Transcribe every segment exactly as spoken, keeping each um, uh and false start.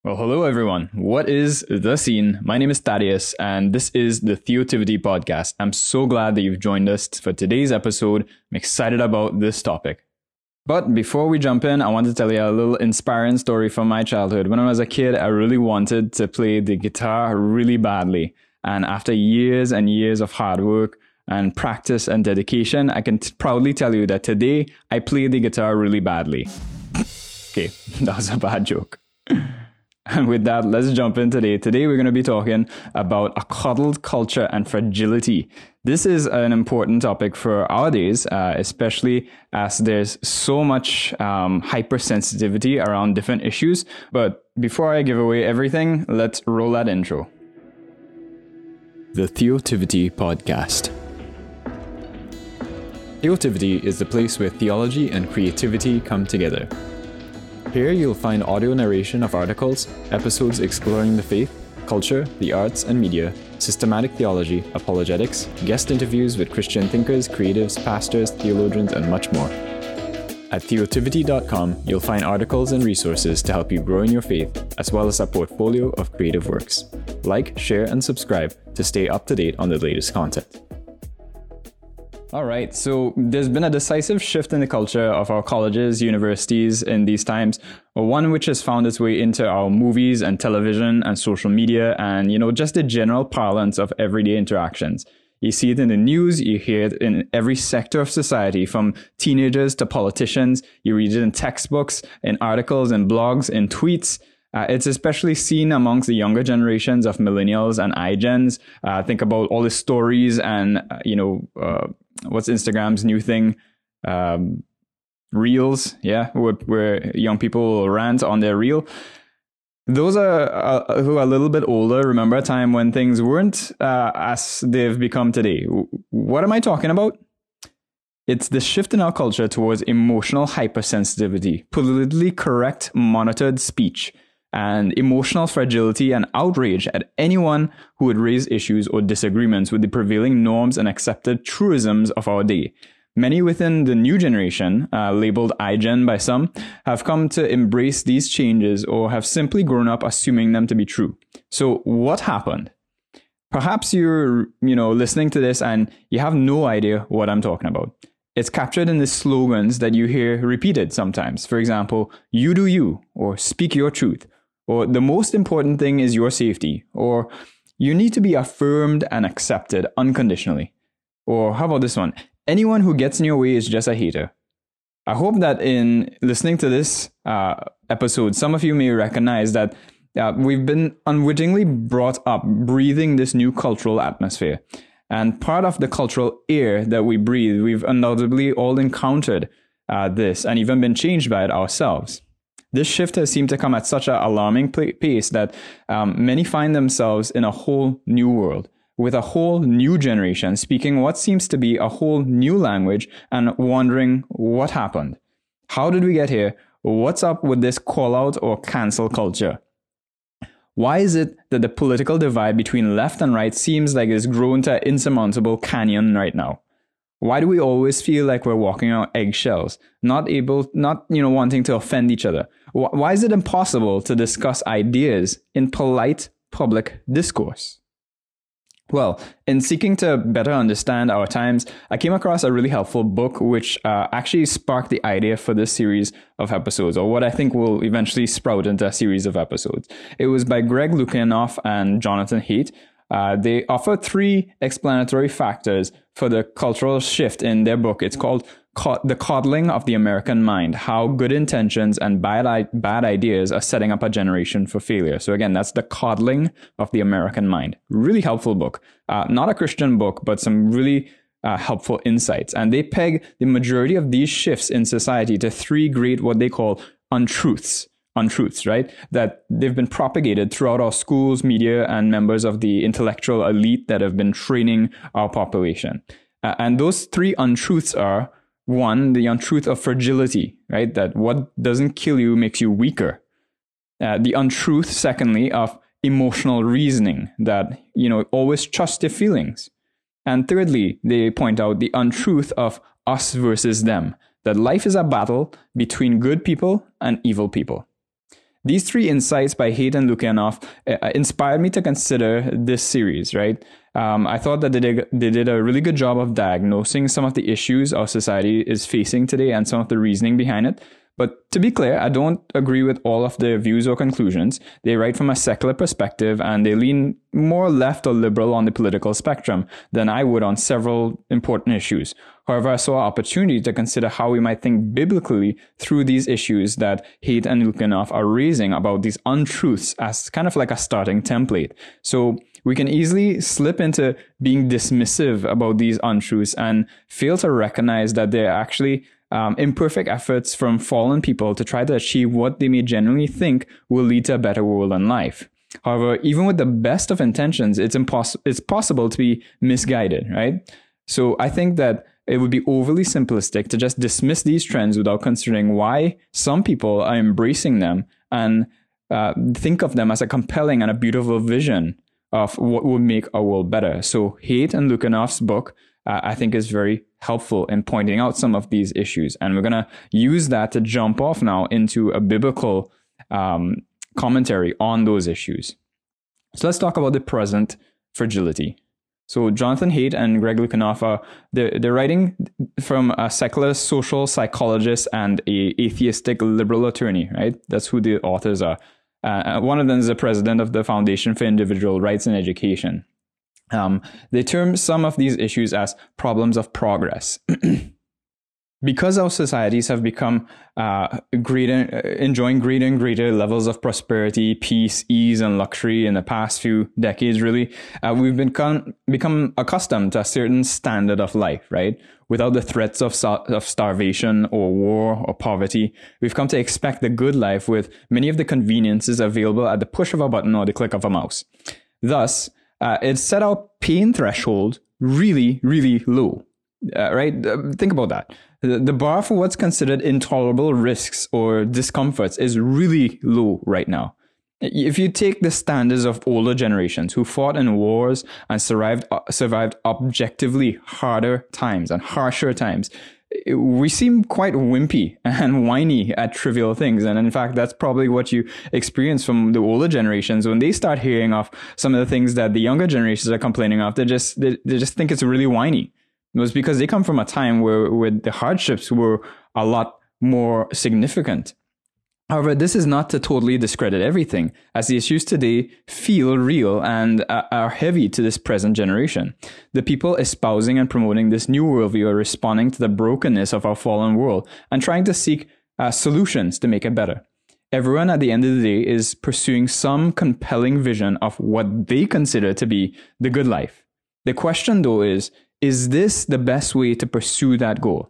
Well, hello everyone. What is The Scene? My name is Thaddeus, and this is the Theotivity Podcast. I'm so glad that you've joined us for today's episode. I'm excited about this topic. But before we jump in, I want to tell you a little inspiring story from my childhood. When I was a kid, I really wanted to play the guitar really badly. And after years and years of hard work and practice and dedication, I can t- proudly tell you that today I play the guitar really badly. Okay, that was a bad joke. And with that, let's jump in today. Today, we're going to be talking about a coddled culture and fragility. This is an important topic for our days, uh, especially as there's so much um, hypersensitivity around different issues. But before I give away everything, let's roll that intro. The Theotivity Podcast. Theotivity is the place where theology and creativity come together. Here you'll find audio narration of articles, episodes exploring the faith, culture, the arts and media, systematic theology, apologetics, guest interviews with Christian thinkers, creatives, pastors, theologians, and much more. At theotivity dot com, you'll find articles and resources to help you grow in your faith, as well as a portfolio of creative works. Like, share, and subscribe to stay up to date on the latest content. All right, so there's been a decisive shift in the culture of our colleges, universities in these times, one which has found its way into our movies and television and social media and, you know, just the general parlance of everyday interactions. You see it in the news, you hear it in every sector of society, from teenagers to politicians. You read it in textbooks, in articles, in blogs, in tweets. Uh, it's especially seen amongst the younger generations of millennials and iGens. Uh, think about all the stories and, uh, you know, uh, what's Instagram's new thing? Um, Reels, yeah, where, where young people will rant on their reel. Those are uh, who are a little bit older remember a time when things weren't uh, as they've become today. What am I talking about? It's the shift in our culture towards emotional hypersensitivity, politically correct monitored speech, and emotional fragility and outrage at anyone who would raise issues or disagreements with the prevailing norms and accepted truisms of our day. Many within the new generation, uh, labeled iGen by some, have come to embrace these changes or have simply grown up assuming them to be true. So what happened? Perhaps you're, you know, listening to this and you have no idea what I'm talking about. It's captured in the slogans that you hear repeated sometimes. For example, you do you, or speak your truth. Or the most important thing is your safety. Or you need to be affirmed and accepted unconditionally. Or how about this one? Anyone who gets in your way is just a hater. I hope that in listening to this uh, episode, some of you may recognize that uh, we've been unwittingly brought up breathing this new cultural atmosphere. And part of the cultural air that we breathe, we've undoubtedly all encountered uh, this and even been changed by it ourselves. This shift has seemed to come at such an alarming pace that um, many find themselves in a whole new world, with a whole new generation speaking what seems to be a whole new language and wondering what happened. How did we get here? What's up with this call-out or cancel culture? Why is it that the political divide between left and right seems like it's grown to an insurmountable canyon right now? Why do we always feel like we're walking on eggshells, not able, not, you know, wanting to offend each other? Why is it impossible to discuss ideas in polite public discourse? Well, in seeking to better understand our times, I came across a really helpful book which uh, actually sparked the idea for this series of episodes, or what I think will eventually sprout into a series of episodes. It was by Greg Lukianoff and Jonathan Haidt. Uh, they offer three explanatory factors for the cultural shift in their book. It's called Co- The Coddling of the American Mind, How Good Intentions and Bad, I- Bad Ideas Are Setting Up a Generation for Failure. So again, that's The Coddling of the American Mind. Really helpful book. Uh, not a Christian book, but some really uh, helpful insights. And they peg the majority of these shifts in society to three great, what they call untruths. Untruths, right? That they've been propagated throughout our schools, media, and members of the intellectual elite that have been training our population. Uh, and those three untruths are, one, the untruth of fragility, right? That what doesn't kill you makes you weaker. Uh, the untruth, secondly, of emotional reasoning, that, you know, always trust your feelings. And thirdly, they point out the untruth of us versus them, that life is a battle between good people and evil people. these three insights by Haidt and Lukianoff uh, inspired me to consider this series, right? Um, I thought that they did, they did a really good job of diagnosing some of the issues our society is facing today and some of the reasoning behind it. But to be clear, I don't agree with all of their views or conclusions. They write from a secular perspective and they lean more left or liberal on the political spectrum than I would on several important issues. However, I saw an opportunity to consider how we might think biblically through these issues that Haidt and Lukianoff are raising about these untruths as kind of like a starting template. So we can easily slip into being dismissive about these untruths and fail to recognize that they're actually Um, imperfect efforts from fallen people to try to achieve what they may genuinely think will lead to a better world and life. However, even with the best of intentions, it's impossible. It's possible to be misguided, right? So I think that it would be overly simplistic to just dismiss these trends without considering why some people are embracing them and uh, think of them as a compelling and a beautiful vision of what would make our world better. So Haidt and Lukianoff's book, uh, I think, is very helpful in pointing out some of these issues. And we're going to use that to jump off now into a biblical um, commentary on those issues. So let's talk about the present fragility. So Jonathan Haidt and Greg Lukianoff, are, they're, they're writing from a secular social psychologist and a atheistic liberal attorney, right? That's who the authors are. Uh, one of them is the president of the Foundation for Individual Rights and Education. Um, they term some of these issues as problems of progress. Because our societies have become uh, greater, enjoying greater and greater levels of prosperity, peace, ease, and luxury in the past few decades, really, uh, we've become become accustomed to a certain standard of life, right? Without the threats of of starvation or war or poverty, we've come to expect the good life with many of the conveniences available at the push of a button or the click of a mouse. Thus, uh, it set our pain threshold really, really low. Uh, right? Uh, think about that. The, the bar for what's considered intolerable risks or discomforts is really low right now. If you take the standards of older generations who fought in wars and survived uh, survived objectively harder times and harsher times, we seem quite wimpy and whiny at trivial things. And in fact, that's probably what you experience from the older generations. When they start hearing of some of the things that the younger generations are complaining of, they just they, they just think it's really whiny. It was because they come from a time where, where the hardships were a lot more significant. However, this is not to totally discredit everything, as the issues today feel real and are heavy to this present generation. The people espousing and promoting this new worldview are responding to the brokenness of our fallen world and trying to seek uh, solutions to make it better. Everyone at the end of the day is pursuing some compelling vision of what they consider to be the good life. The question, though, is, is this the best way to pursue that goal?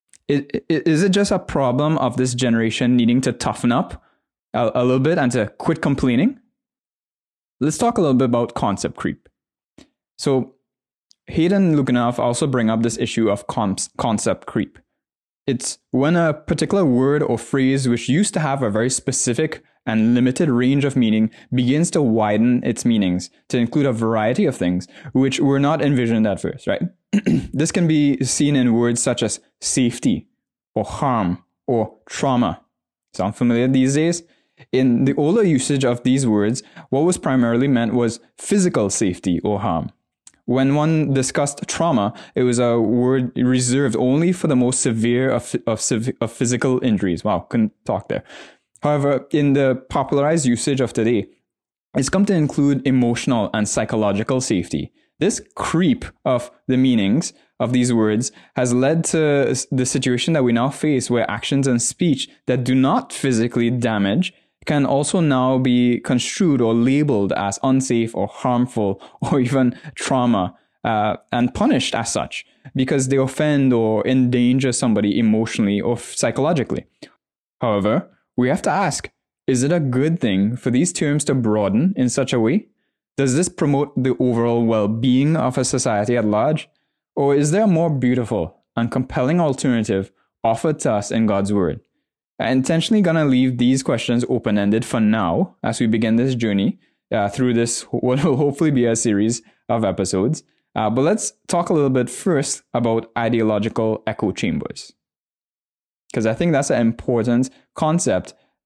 Is it just a problem of this generation needing to toughen up a, a little bit and to quit complaining? Let's talk a little bit about concept creep. So Haidt and Lukianoff also bring up this issue of concept creep. It's when a particular word or phrase which used to have a very specific and limited range of meaning begins to widen its meanings to include a variety of things which were not envisioned at first, right? This can be seen in words such as safety or harm or trauma. Sound familiar these days? In the older usage of these words, what was primarily meant was physical safety or harm. When one discussed trauma, it was a word reserved only for the most severe of, of, of physical injuries. Wow, couldn't talk there. However, in the popularized usage of today, it's come to include emotional and psychological safety. This creep of the meanings of these words has led to the situation that we now face, where actions and speech that do not physically damage can also now be construed or labeled as unsafe or harmful or even trauma uh, and punished as such because they offend or endanger somebody emotionally or psychologically. However, we have to ask, is it a good thing for these terms to broaden in such a way? Does this promote the overall well-being of a society at large? Or is there a more beautiful and compelling alternative offered to us in God's Word? I'm intentionally going to leave these questions open-ended for now as we begin this journey uh, through this, what will hopefully be a series of episodes. Uh, but let's talk a little bit first about ideological echo chambers, because I think that's an important concept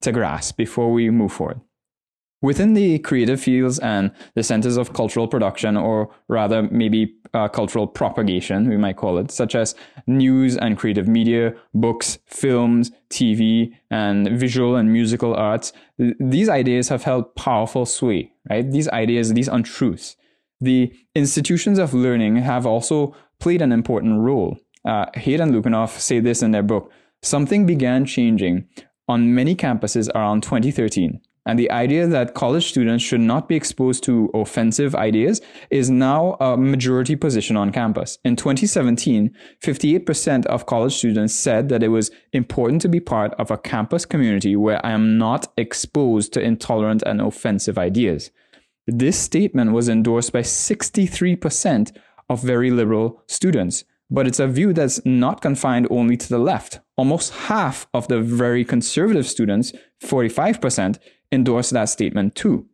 to grasp before we move forward. Within the creative fields and the centers of cultural production, or rather maybe uh, cultural propagation, we might call it, such as news and creative media, books, films, T V, and visual and musical arts, th- these ideas have held powerful sway, right? These ideas, these untruths. The institutions of learning have also played an important role. Uh, Haidt and Lukianoff say this in their book. Something began changing on many campuses around twenty thirteen. And the idea that college students should not be exposed to offensive ideas is now a majority position on campus. In twenty seventeen, fifty-eight percent of college students said that it was important to be part of a campus community where I am not exposed to intolerant and offensive ideas. This statement was endorsed by sixty-three percent of very liberal students. But it's a view that's not confined only to the left. Almost half of the very conservative students, forty-five percent, endorse that statement too.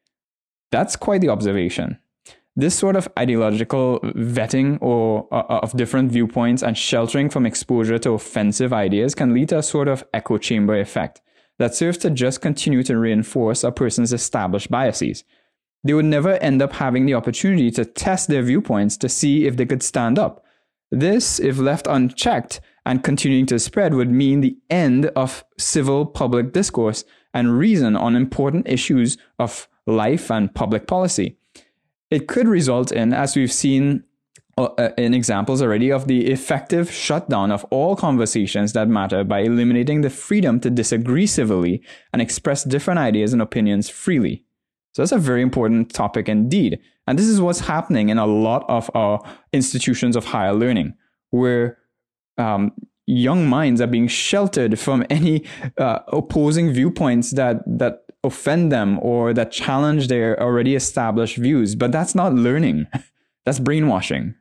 That's quite the observation. This sort of ideological vetting or uh, of different viewpoints and sheltering from exposure to offensive ideas can lead to a sort of echo chamber effect that serves to just continue to reinforce a person's established biases. They would never end up having the opportunity to test their viewpoints to see if they could stand up. This, if left unchecked and continuing to spread, would mean the end of civil public discourse and reason on important issues of life and public policy. It could result in, as we've seen uh, in examples already, of the effective shutdown of all conversations that matter by eliminating the freedom to disagree civilly and express different ideas and opinions freely. So that's a very important topic indeed. And this is what's happening in a lot of our institutions of higher learning, where um, young minds are being sheltered from any uh, opposing viewpoints that, that offend them or that challenge their already established views. But that's not learning. That's brainwashing.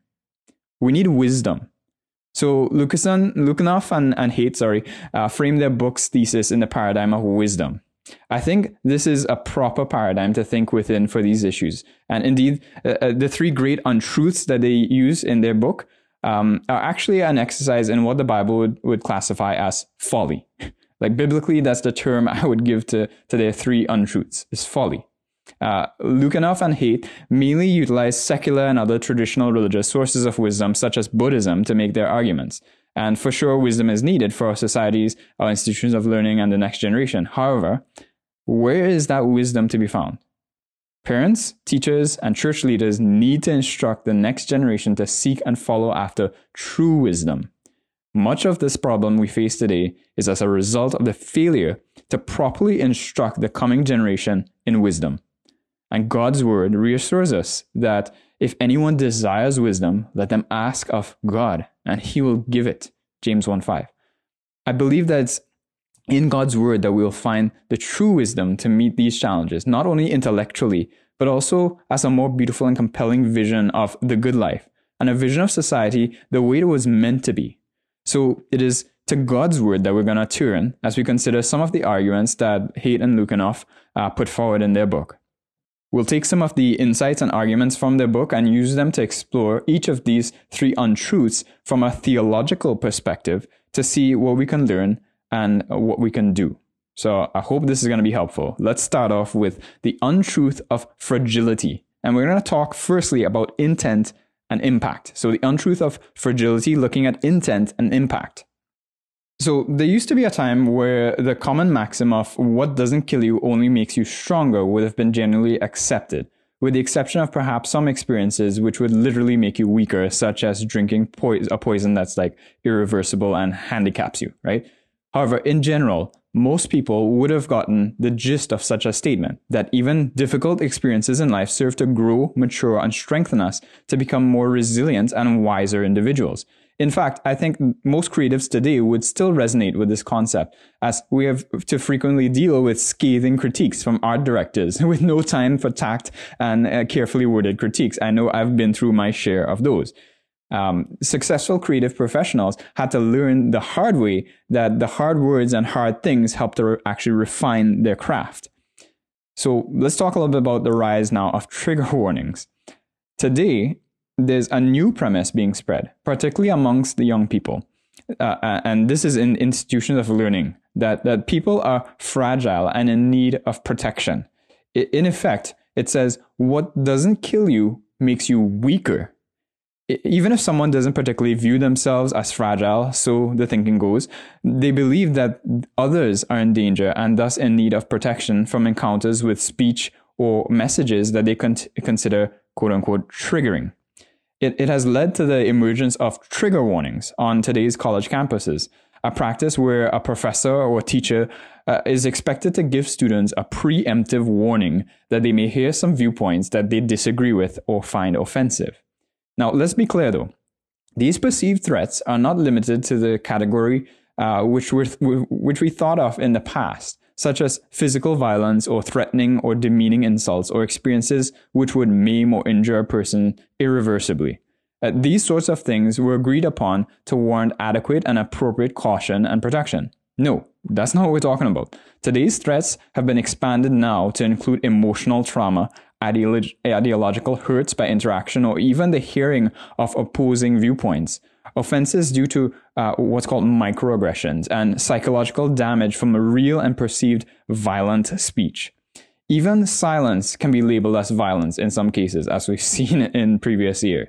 We need wisdom. So Lucason, Lukianoff and, and Haidt, sorry, uh, framed their book's thesis in the paradigm of wisdom. I think this is a proper paradigm to think within for these issues. And indeed, uh, the three great untruths that they use in their book um, are actually an exercise in what the Bible would, would classify as folly. Like biblically, that's the term I would give to, to their three untruths, is folly. Uh, Lukianoff and Haidt mainly utilize secular and other traditional religious sources of wisdom, such as Buddhism, to make their arguments. And for sure, wisdom is needed for our societies, our institutions of learning, and the next generation. However, where is that wisdom to be found? Parents, teachers, and church leaders need to instruct the next generation to seek and follow after true wisdom. Much of this problem we face today is as a result of the failure to properly instruct the coming generation in wisdom. And God's word reassures us that if anyone desires wisdom, let them ask of God, and he will give it. James one five. I believe that it's in God's word that we will find the true wisdom to meet these challenges, not only intellectually, but also as a more beautiful and compelling vision of the good life, and a vision of society the way it was meant to be. So it is to God's word that we're going to turn as we consider some of the arguments that Haidt and Lukianoff uh, put forward in their book. We'll take some of the insights and arguments from their book and use them to explore each of these three untruths from a theological perspective to see what we can learn and what we can do. So I hope this is going to be helpful. Let's start off with the untruth of fragility. And we're going to talk firstly about intent and impact. So the untruth of fragility, looking at intent and impact. So there used to be a time where the common maxim of what doesn't kill you only makes you stronger would have been generally accepted, with the exception of perhaps some experiences which would literally make you weaker, such as drinking po- a poison that's like irreversible and handicaps you, right? However, in general, most people would have gotten the gist of such a statement, that even difficult experiences in life serve to grow, mature, and strengthen us to become more resilient and wiser individuals. In fact, I think most creatives today would still resonate with this concept, as we have to frequently deal with scathing critiques from art directors with no time for tact and uh, carefully worded critiques. I know I've been through my share of those. Um, successful creative professionals had to learn the hard way that the hard words and hard things help to re- actually refine their craft. So let's talk a little bit about the rise now of trigger warnings. Today, there's a new premise being spread, particularly amongst the young people. Uh, and this is in institutions of learning, that, that people are fragile and in need of protection. In effect, it says what doesn't kill you makes you weaker. Even if someone doesn't particularly view themselves as fragile, so the thinking goes, they believe that others are in danger and thus in need of protection from encounters with speech or messages that they con- consider quote-unquote triggering. It, it has led to the emergence of trigger warnings on today's college campuses, a practice where a professor or a teacher uh, is expected to give students a preemptive warning that they may hear some viewpoints that they disagree with or find offensive. Now, let's be clear though. These perceived threats are not limited to the category uh, which, were, which we thought of in the past, such as physical violence or threatening or demeaning insults or experiences which would maim or injure a person irreversibly. Uh, these sorts of things were agreed upon to warrant adequate and appropriate caution and protection. No, that's not what we're talking about. Today's threats have been expanded now to include emotional trauma, ideolo- ideological hurts by interaction, or even the hearing of opposing viewpoints, offenses due to uh, what's called microaggressions, and psychological damage from a real and perceived violent speech. Even silence can be labeled as violence in some cases, as we've seen in previous years.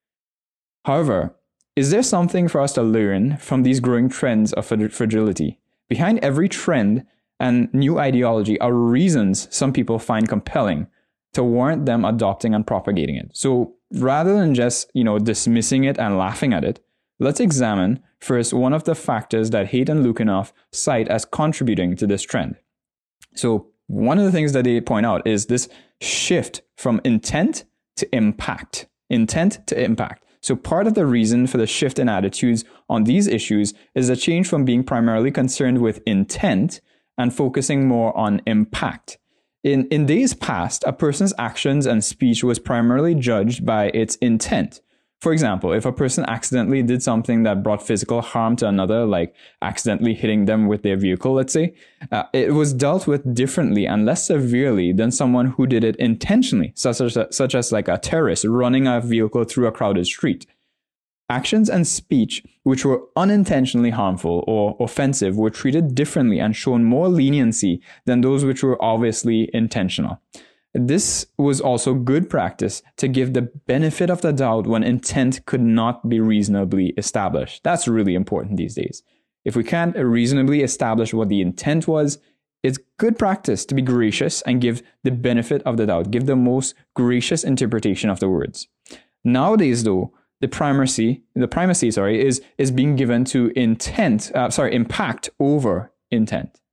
However, is there something for us to learn from these growing trends of fragility? Behind every trend and new ideology are reasons some people find compelling to warrant them adopting and propagating it. So rather than just, you know, dismissing it and laughing at it, let's examine first one of the factors that Haidt and Lukianoff cite as contributing to this trend. So one of the things that they point out is this shift from intent to impact. Intent to impact. So part of the reason for the shift in attitudes on these issues is a change from being primarily concerned with intent and focusing more on impact. In, in days past, a person's actions and speech was primarily judged by its intent. For example, if a person accidentally did something that brought physical harm to another, like accidentally hitting them with their vehicle, let's say, uh, it was dealt with differently and less severely than someone who did it intentionally, such as, such as like a terrorist running a vehicle through a crowded street. Actions and speech which were unintentionally harmful or offensive were treated differently and shown more leniency than those which were obviously intentional. This was also good practice to give the benefit of the doubt when intent could not be reasonably established. That's really important these days. If we can't reasonably establish what the intent was, it's good practice to be gracious and give the benefit of the doubt, give the most gracious interpretation of the words. Nowadays, though, the primacy, the primacy, sorry, is is being given to intent, uh, sorry, impact over intent.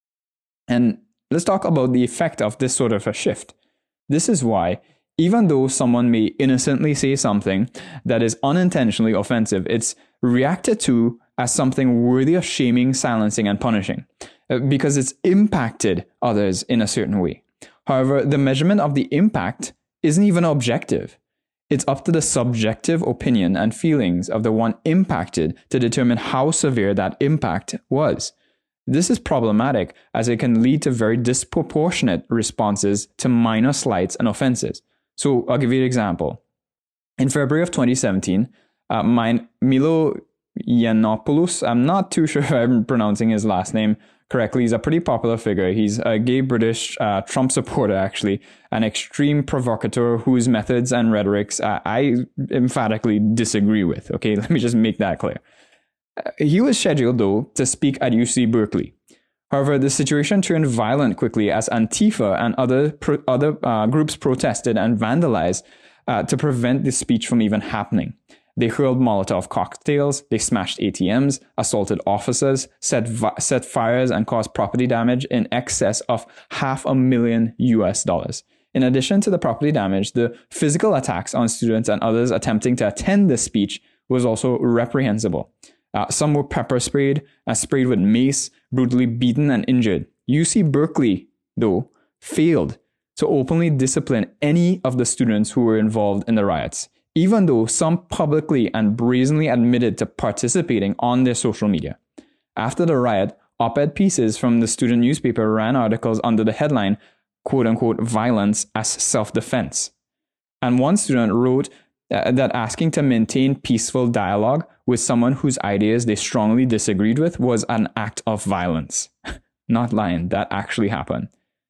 And let's talk about the effect of this sort of a shift. This is why, even though someone may innocently say something that is unintentionally offensive, it's reacted to as something worthy of shaming, silencing, and punishing, because it's impacted others in a certain way. However, the measurement of the impact isn't even objective. It's up to the subjective opinion and feelings of the one impacted to determine how severe that impact was. This is problematic as it can lead to very disproportionate responses to minor slights and offenses. So I'll give you an example. In February of twenty seventeen, uh, mine, Milo Yiannopoulos, I'm not too sure if I'm pronouncing his last name correctly. He's a pretty popular figure. He's a gay British uh, Trump supporter, actually, an extreme provocateur whose methods and rhetorics uh, I emphatically disagree with. Okay, let me just make that clear. He was scheduled, though, to speak at U C Berkeley. However, the situation turned violent quickly as Antifa and other pro- other uh, groups protested and vandalized uh, to prevent the speech from even happening. They hurled Molotov cocktails, they smashed A T Ms, assaulted officers, set, vi- set fires, and caused property damage in excess of half a million U S dollars. In addition to the property damage, the physical attacks on students and others attempting to attend the speech was also reprehensible. Uh, some were pepper sprayed, uh, sprayed with mace, brutally beaten and injured. U C Berkeley, though, failed to openly discipline any of the students who were involved in the riots, even though some publicly and brazenly admitted to participating on their social media. After the riot, op-ed pieces from the student newspaper ran articles under the headline, quote-unquote, violence as self-defense. And one student wrote uh, that asking to maintain peaceful dialogue with someone whose ideas they strongly disagreed with was an act of violence. Not lying, that actually happened.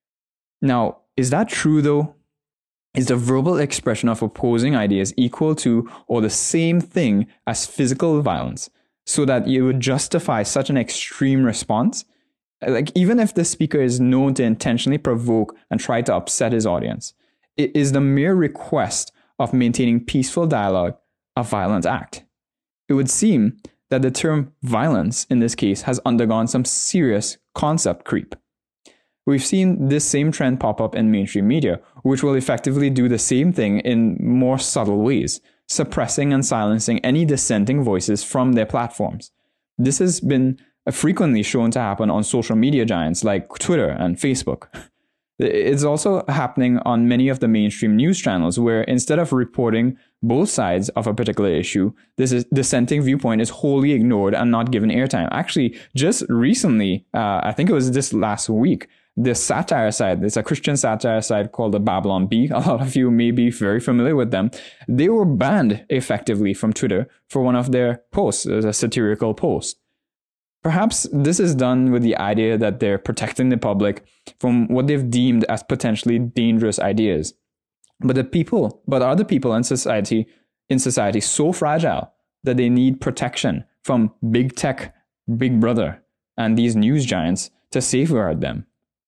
Now, is that true though? Is the verbal expression of opposing ideas equal to or the same thing as physical violence, so that you would justify such an extreme response? Like, even if the speaker is known to intentionally provoke and try to upset his audience, it is the mere request of maintaining peaceful dialogue a violent act? It would seem that the term violence in this case has undergone some serious concept creep. We've seen this same trend pop up in mainstream media, which will effectively do the same thing in more subtle ways, suppressing and silencing any dissenting voices from their platforms. This has been frequently shown to happen on social media giants like Twitter and Facebook. It's also happening on many of the mainstream news channels, where instead of reporting both sides of a particular issue, this is, dissenting viewpoint is wholly ignored and not given airtime. Actually, just recently, uh, I think it was this last week, the satire side, there's a Christian satire side called the Babylon Bee. A lot of you may be very familiar with them. They were banned effectively from Twitter for one of their posts, a satirical post. Perhaps this is done with the idea that they're protecting the public from what they've deemed as potentially dangerous ideas. But the people, but are the people in society, in society so fragile that they need protection from big tech, big brother, and these news giants to safeguard them?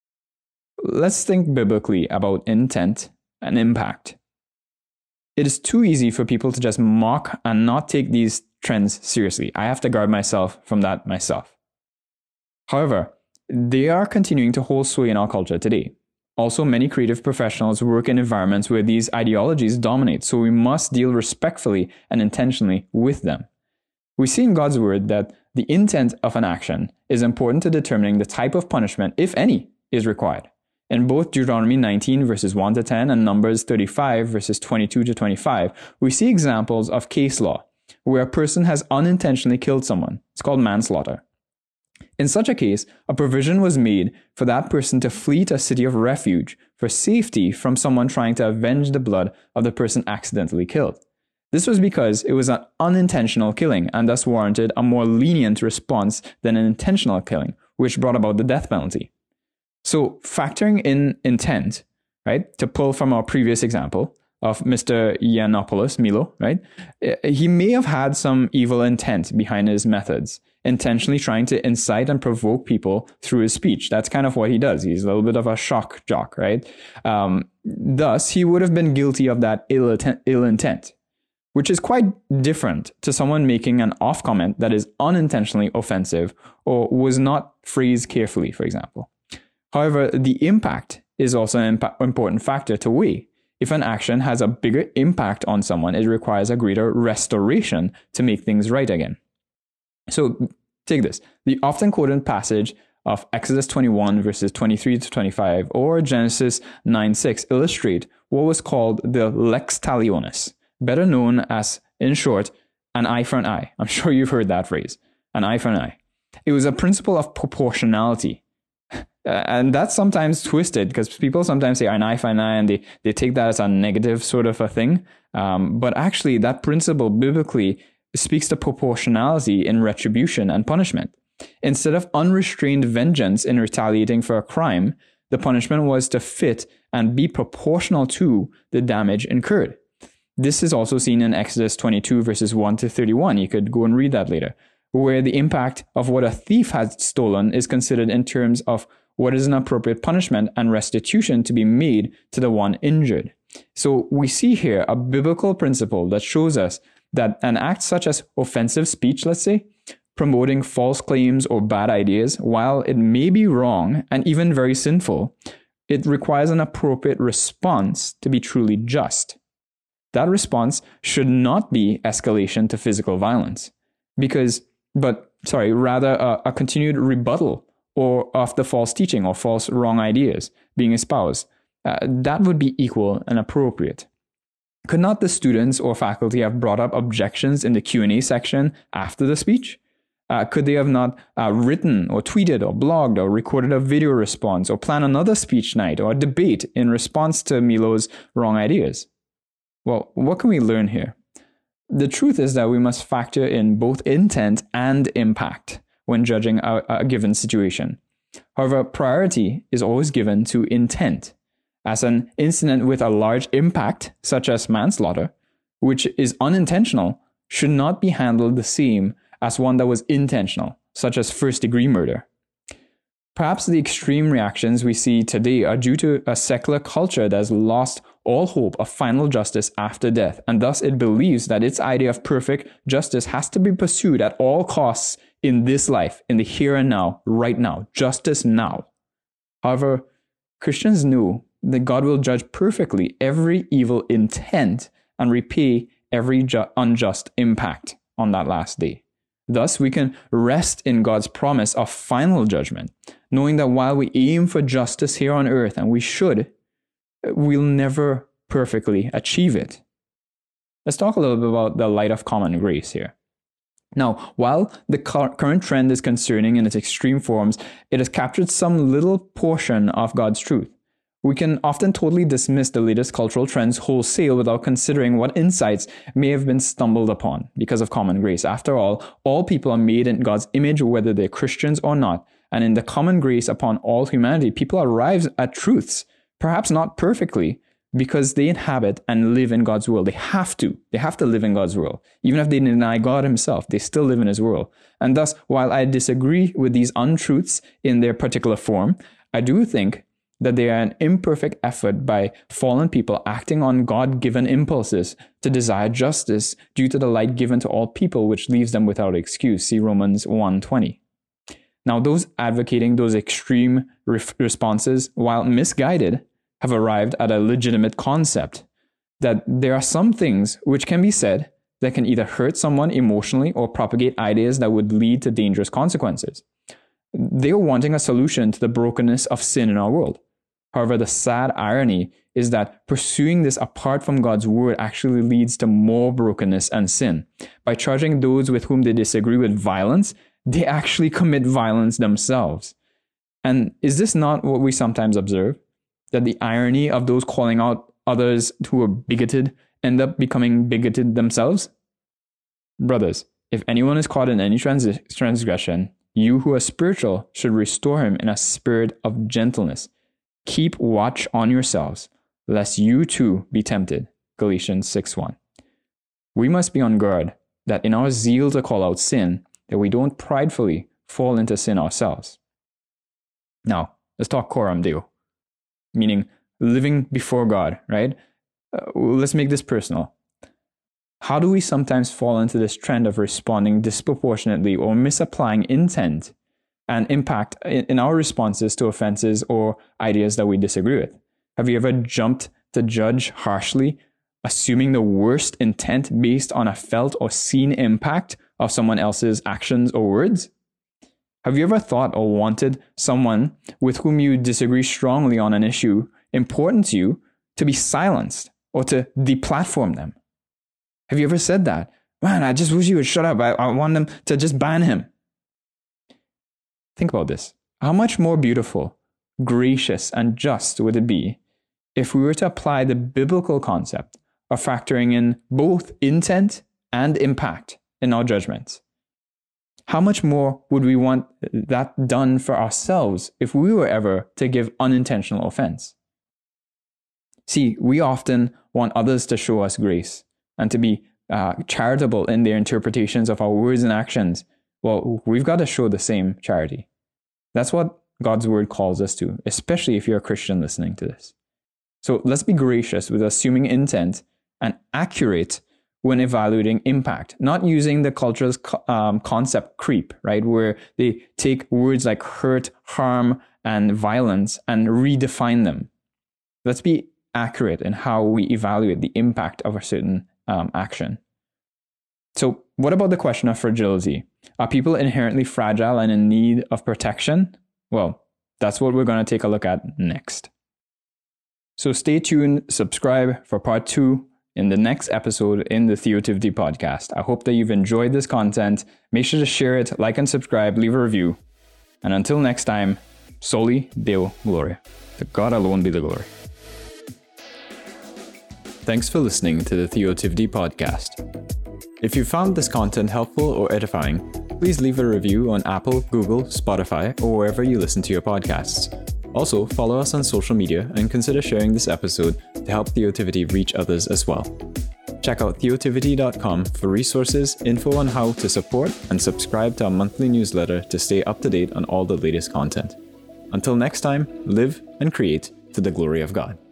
Let's think biblically about intent and impact. It is too easy for people to just mock and not take these trends seriously. I have to guard myself from that myself. However, they are continuing to hold sway in our culture today. Also, many creative professionals work in environments where these ideologies dominate, so we must deal respectfully and intentionally with them. We see in God's word that the intent of an action is important to determining the type of punishment, if any, is required. In both Deuteronomy nineteen verses one to ten and Numbers thirty-five verses twenty-two to twenty-five, we see examples of case law where a person has unintentionally killed someone. It's called manslaughter. In such a case, a provision was made for that person to flee to a city of refuge for safety from someone trying to avenge the blood of the person accidentally killed. This was because it was an unintentional killing and thus warranted a more lenient response than an intentional killing, which brought about the death penalty. So factoring in intent, right, to pull from our previous example of Mister Yiannopoulos, Milo, right, he may have had some evil intent behind his methods, intentionally trying to incite and provoke people through his speech. That's kind of what he does. He's a little bit of a shock jock, right? Um, thus, he would have been guilty of that ill intent, ill intent, which is quite different to someone making an off comment that is unintentionally offensive or was not phrased carefully, for example. However, the impact is also an impa- important factor to weigh. If an action has a bigger impact on someone, it requires a greater restoration to make things right again. So take this. The often quoted passage of Exodus twenty-one verses twenty-three to twenty-five or Genesis nine six illustrate what was called the lex talionis, better known as, in short, an eye for an eye. I'm sure you've heard that phrase, an eye for an eye. It was a principle of proportionality. Uh, and that's sometimes twisted because people sometimes say an eye for an eye and they, they take that as a negative sort of a thing. Um, but actually, that principle biblically speaks to proportionality in retribution and punishment. Instead of unrestrained vengeance in retaliating for a crime, the punishment was to fit and be proportional to the damage incurred. This is also seen in Exodus twenty-two verses one to thirty-one. You could go and read that later, where the impact of what a thief has stolen is considered in terms of what is an appropriate punishment and restitution to be made to the one injured. So we see here a biblical principle that shows us that an act such as offensive speech, let's say, promoting false claims or bad ideas, while it may be wrong and even very sinful, it requires an appropriate response to be truly just. That response should not be escalation to physical violence, because, but sorry, rather a, a continued rebuttal or of the false teaching or false wrong ideas being espoused. Uh, that would be equal and appropriate. Could not the students or faculty have brought up objections in the Q and A section after the speech? Uh, could they have not uh, written or tweeted or blogged or recorded a video response or plan another speech night or a debate in response to Milo's wrong ideas? Well, what can we learn here? The truth is that we must factor in both intent and impact when judging a, a given situation. However, priority is always given to intent, as an incident with a large impact, such as manslaughter, which is unintentional, should not be handled the same as one that was intentional, such as first-degree murder. Perhaps the extreme reactions we see today are due to a secular culture that has lost all hope of final justice after death, and thus it believes that its idea of perfect justice has to be pursued at all costs in this life, in the here and now, right now, justice now. However, Christians know that God will judge perfectly every evil intent and repay every ju- unjust impact on that last day. Thus, we can rest in God's promise of final judgment, knowing that while we aim for justice here on earth, and we should, we'll never perfectly achieve it. Let's talk a little bit about the light of common grace here. Now, while the current trend is concerning in its extreme forms, it has captured some little portion of God's truth. We can often totally dismiss the latest cultural trends wholesale without considering what insights may have been stumbled upon because of common grace. After all, all people are made in God's image, whether they're Christians or not. And in the common grace upon all humanity, people arrive at truths, perhaps not perfectly, because they inhabit and live in God's world. They have to. They have to live in God's world. Even if they deny God himself, they still live in his world. And thus, while I disagree with these untruths in their particular form, I do think that they are an imperfect effort by fallen people acting on God-given impulses to desire justice due to the light given to all people, which leaves them without excuse. See Romans one twenty. Now, those advocating those extreme re- responses, while misguided, have arrived at a legitimate concept that there are some things which can be said that can either hurt someone emotionally or propagate ideas that would lead to dangerous consequences. They are wanting a solution to the brokenness of sin in our world. However, the sad irony is that pursuing this apart from God's word actually leads to more brokenness and sin. By charging those with whom they disagree with violence, they actually commit violence themselves. And is this not what we sometimes observe? That the irony of those calling out others who are bigoted end up becoming bigoted themselves? Brothers, if anyone is caught in any trans- transgression, you who are spiritual should restore him in a spirit of gentleness. Keep watch on yourselves, lest you too be tempted. Galatians six one. We must be on guard that in our zeal to call out sin, that we don't pridefully fall into sin ourselves. Now, let's talk coram Deo, meaning living before God, right? Uh, let's make this personal. How do we sometimes fall into this trend of responding disproportionately or misapplying intent and impact in our responses to offenses or ideas that we disagree with? Have you ever jumped to judge harshly, assuming the worst intent based on a felt or seen impact of someone else's actions or words? Have you ever thought or wanted someone with whom you disagree strongly on an issue important to you to be silenced or to deplatform them? Have you ever said that? Man, I just wish you would shut up. I, I want them to just ban him. Think about this. How much more beautiful, gracious, and just would it be if we were to apply the biblical concept of factoring in both intent and impact in our judgments? How much more would we want that done for ourselves if we were ever to give unintentional offense? See, we often want others to show us grace and to be uh, charitable in their interpretations of our words and actions. Well, we've got to show the same charity. That's what God's word calls us to, especially if you're a Christian listening to this. So let's be gracious with assuming intent and accurate when evaluating impact, not using the culture's um, concept creep, right? Where they take words like hurt, harm, and violence and redefine them. Let's be accurate in how we evaluate the impact of a certain um, action. So what about the question of fragility? Are people inherently fragile and in need of protection? Well, that's what we're going to take a look at next. So stay tuned, subscribe for part two in the next episode in the Theotivity podcast. I hope that you've enjoyed this content. Make sure to share it, like and subscribe, leave a review. And until next time, Soli Deo Gloria. To God alone be the glory. Thanks for listening to the Theotivity podcast. If you found this content helpful or edifying, please leave a review on Apple, Google, Spotify, or wherever you listen to your podcasts. Also, follow us on social media and consider sharing this episode to help Theotivity reach others as well. Check out theotivity dot com for resources, info on how to support, and subscribe to our monthly newsletter to stay up to date on all the latest content. Until next time, live and create to the glory of God.